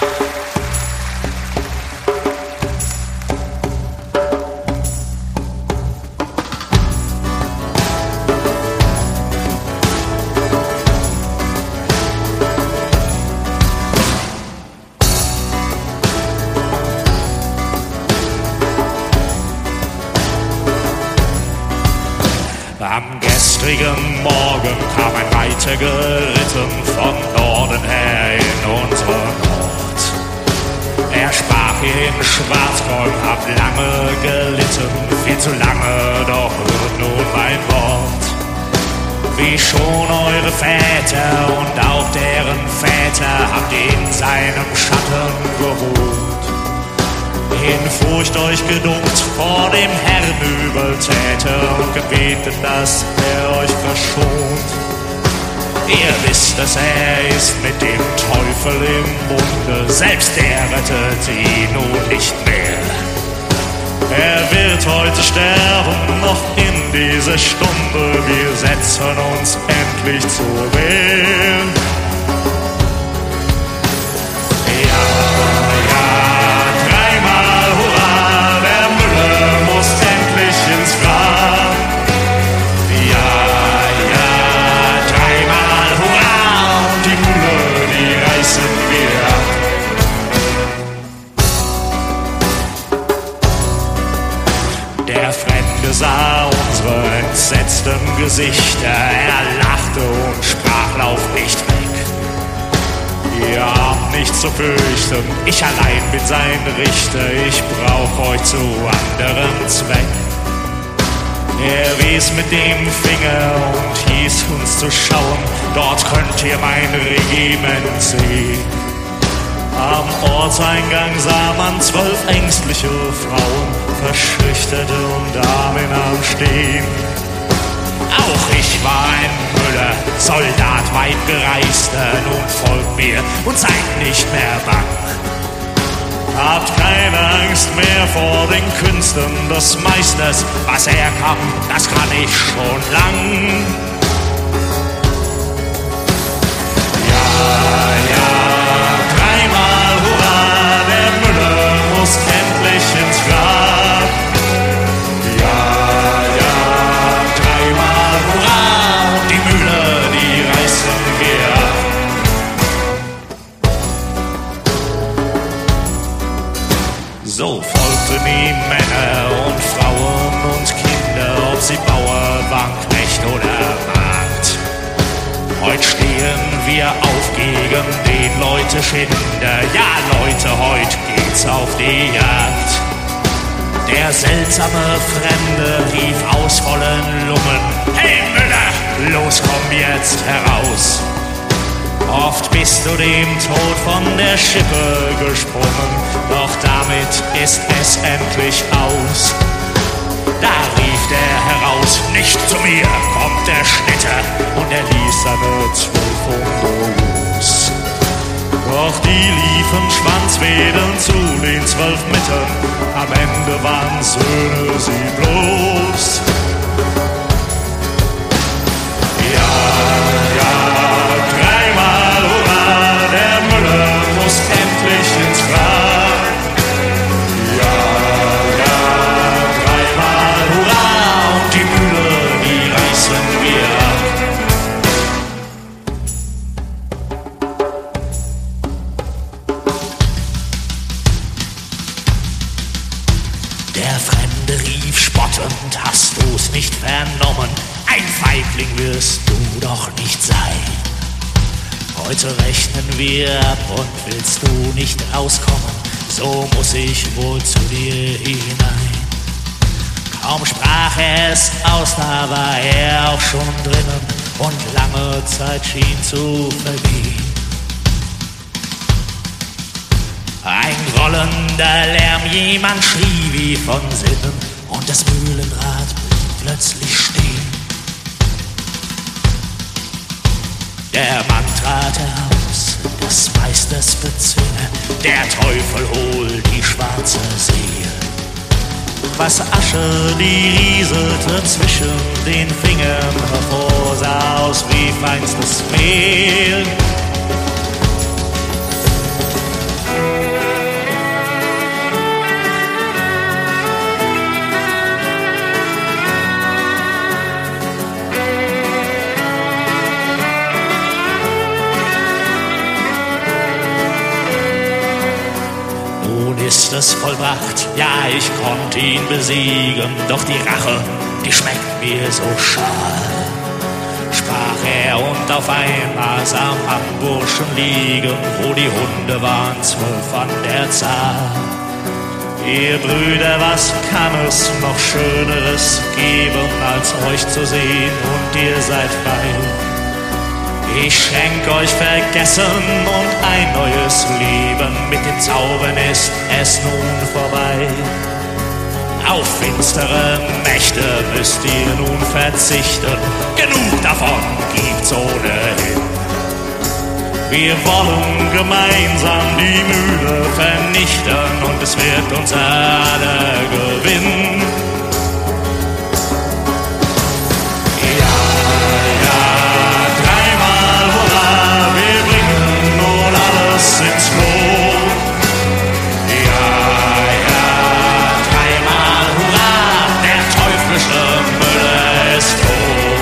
Am gestrigen Morgen kam ein Reiter geritten von Norden her in unseren Ort. Er sprach in Schwarzgold, hab lange gelitten, viel zu lange, doch hört nun mein Wort. Wie schon eure Väter und auch deren Väter habt in seinem Schatten gewohnt. In Furcht euch geduckt vor dem Herrn Übeltäter und gebetet, dass er euch verschont. Ihr wisst, dass er ist mit dem Teufel im Bunde, selbst er rettet ihn nun nicht mehr. Er wird heute sterben, noch in dieser Stunde, wir setzen uns endlich zur Wehr. Der Fremde sah unsere entsetzten Gesichter, er lachte und sprach, lauft nicht weg. Ihr habt nichts zu fürchten, ich allein bin sein Richter, ich brauch euch zu anderem Zweck. Er wies mit dem Finger und hieß uns zu schauen, dort könnt ihr mein Regiment sehen. Am Ortseingang sah man 12 ängstliche Frauen, Verschüchterte und Damen am Stehen. Auch ich war ein Müller, Soldat weit gereister, nun folgt mir und seid nicht mehr bang. Habt keine Angst mehr vor den Künsten des Meisters, was er kann, das kann ich schon lang. Endlich ins Grab. Ja, ja, dreimal Hurra, die Mühle, die reißen wir ab. So folgten ihm Männer und Frauen und Kinder, ob sie Bauer, waren, Knecht oder Magd. Heut stehen wir auf gegen den Leute-Schinder. Ja, Leute, heut geht's auf die Jagd. Der seltsame Fremde rief aus vollen Lungen: Hey Müller, los, komm jetzt heraus. Oft bist du dem Tod von der Schippe gesprungen, doch damit ist es endlich aus. Da rief der heraus: Nicht zu mir kommt der Schnitter, und er ließ seine 12 Hunde los. Doch die liefen schwanzwedelnd zu den 12 Müttern, am Ende waren Söhne sie bloß. Ja, ja, dreimal Hurra, der Müller muss endlich ins Grab. Ja, ja, dreimal Hurra, und die Mühle, die reißen wir ab. Der Fremde rief spottend: Hast du's nicht vernommen? Ein Feigling wirst du doch nicht sein. Heute rechnen wir ab und willst du nicht rauskommen, so muss ich wohl zu dir hinein. Kaum sprach er es aus, da war er auch schon drinnen und lange Zeit schien zu vergehen. Ein grollender Lärm, jemand schrie wie von Sinnen, und das Mühlenrad blieb plötzlich stehen. Der Mann trat heraus, des Meisters Bezwinger, der Teufel holt die schwarze Seele. Was Asche, die rieselte zwischen den Fingern hervor, sah aus wie feinstes Mehl. ist es vollbracht. Ja, ich konnte ihn besiegen, doch die Rache, die schmeckt mir so schal. Sprach er und auf einmal sah am Burschen liegen, wo die Hunde waren 12 an der Zahl. Ihr Brüder, was kann es noch Schöneres geben, als euch zu sehen und ihr seid frei? Ich schenk euch Vergessen und ein neues Leben, mit den Zaubern ist es nun vorbei. Auf finstere Mächte müsst ihr nun verzichten, genug davon gibt's ohnehin. Wir wollen gemeinsam die Mühle vernichten und es wird uns alle gewinnen. Ja, ja, dreimal Hurra, wir bringen nun alles ins Lot. Ja, ja, dreimal Hurra, der teuflische Müller ist tot.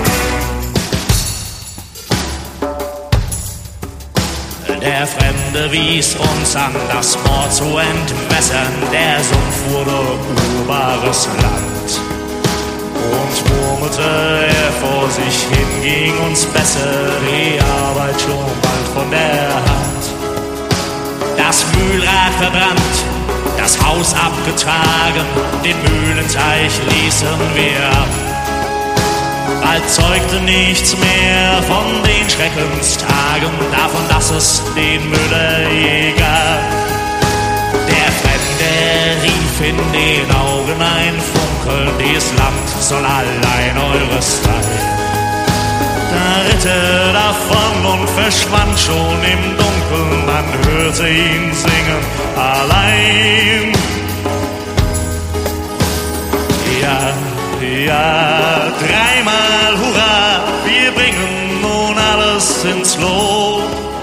Der Fremde wies uns an, das Moor zu entwässern. Der Sumpf wurde urbares Land. Und murmelte er vor sich hin, ging uns besser die Arbeit schon bald von der Hand. Das Mühlrad verbrannt, das Haus abgetragen, den Mühlenteich ließen wir ab. Bald zeugte nichts mehr von den Schreckenstagen, davon, dass es den Müller je gab. Der Fremde rief in den Augen ein Funkeln, dieses Land soll allein eures sein. Da ritt er davon und verschwand schon im Dunkeln, man hörte ihn singen allein. Ja, ja, dreimal Hurra, wir bringen nun alles ins Lot.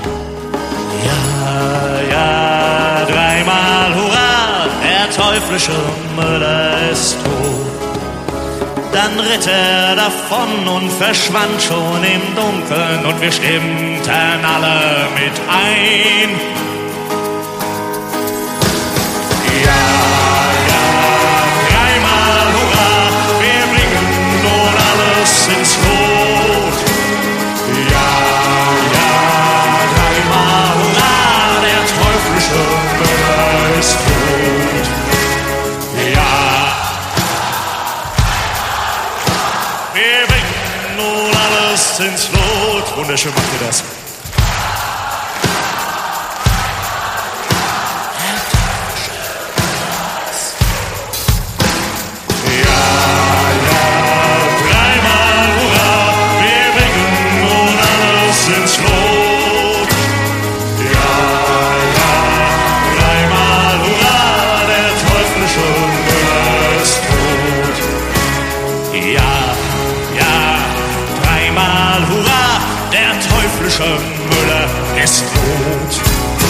Ja, ja, dreimal Hurra, der teuflische Mörder ist tot. Dann ritt er davon und verschwand schon im Dunkeln und wir stimmten alle mit ein. Ins Lot. Ja, ja, dreimal Hurra, der teuflische Mörder ist tot. Ja, wir bringen nun alles ins Lot. Wunderschön macht ihr das. Ins Lot. Ja, ja, dreimal Hurra, der teuflische Müller ist tot. Ja, ja, dreimal Hurra, der teuflische Müller ist tot.